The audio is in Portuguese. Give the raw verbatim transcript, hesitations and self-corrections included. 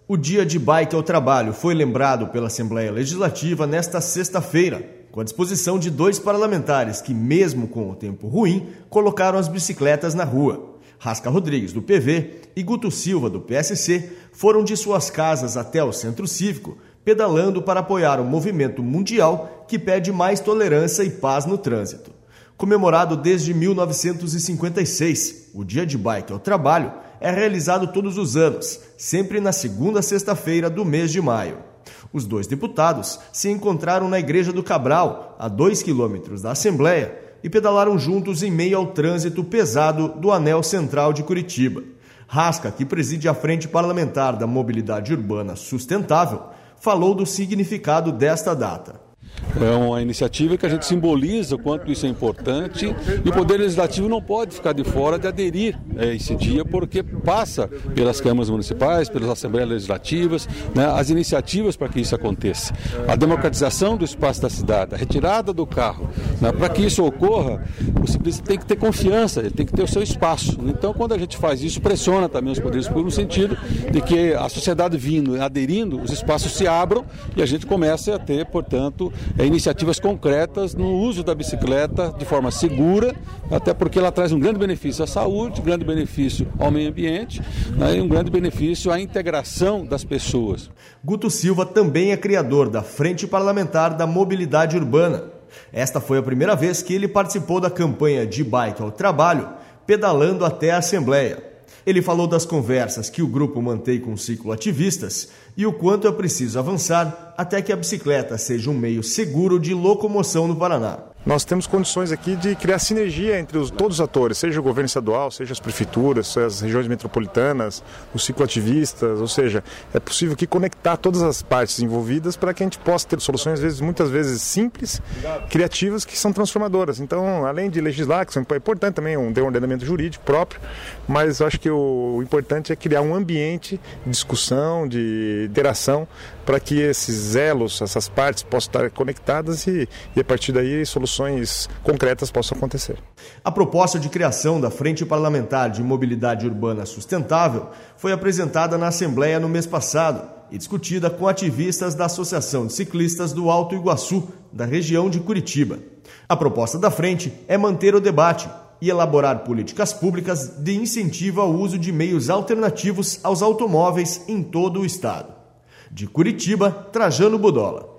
O Dia de Bike ao Trabalho foi lembrado pela Assembleia Legislativa nesta sexta-feira, com a disposição de dois parlamentares que, mesmo com o tempo ruim, colocaram as bicicletas na rua. Rasca Rodrigues, do P V, e Guto Silva, do P S C, foram de suas casas até o Centro Cívico, pedalando para apoiar o movimento mundial que pede mais tolerância e paz no trânsito. Comemorado desde mil novecentos e cinquenta e seis, o Dia de Bike ao Trabalho é realizado todos os anos, sempre na segunda sexta-feira do mês de maio. Os dois deputados se encontraram na Igreja do Cabral, a dois quilômetros da Assembleia, e pedalaram juntos em meio ao trânsito pesado do Anel Central de Curitiba. Rasca, que preside a Frente Parlamentar da Mobilidade Urbana Sustentável, falou do significado desta data. É uma iniciativa que a gente simboliza o quanto isso é importante e o Poder Legislativo não pode ficar de fora de aderir a esse dia, porque passa pelas câmaras municipais, pelas assembleias legislativas, né, as iniciativas para que isso aconteça. A democratização do espaço da cidade, a retirada do carro. Né, para que isso ocorra, o ciclista tem que ter confiança, ele tem que ter o seu espaço. Então, quando a gente faz isso, pressiona também os poderes públicos no sentido de que a sociedade vindo, aderindo, os espaços se abram e a gente comece a ter, portanto, É, iniciativas concretas no uso da bicicleta de forma segura, até porque ela traz um grande benefício à saúde, um grande benefício ao meio ambiente, né, e um grande benefício à integração das pessoas. Guto Silva também é criador da Frente Parlamentar da Mobilidade Urbana. Esta foi a primeira vez que ele participou da campanha de bike ao trabalho, pedalando até a Assembleia. Ele falou das conversas que o grupo mantém com cicloativistas e o quanto é preciso avançar até que a bicicleta seja um meio seguro de locomoção no Paraná. Nós temos condições aqui de criar sinergia entre os, todos os atores, seja o governo estadual, seja as prefeituras, seja as regiões metropolitanas, os cicloativistas, ou seja, é possível aqui conectar todas as partes envolvidas para que a gente possa ter soluções, às vezes, muitas vezes simples, criativas, que são transformadoras. Então, além de legislar, que é importante também um, ter um ordenamento jurídico próprio, mas eu acho que o, o importante é criar um ambiente de discussão, de interação, para que esses elos, essas partes possam estar conectadas e, e a partir daí soluções concretas possam acontecer. A proposta de criação da Frente Parlamentar de Mobilidade Urbana Sustentável foi apresentada na Assembleia no mês passado e discutida com ativistas da Associação de Ciclistas do Alto Iguaçu, da região de Curitiba. A proposta da frente é manter o debate e elaborar políticas públicas de incentivo ao uso de meios alternativos aos automóveis em todo o estado. De Curitiba, Trajano Budola.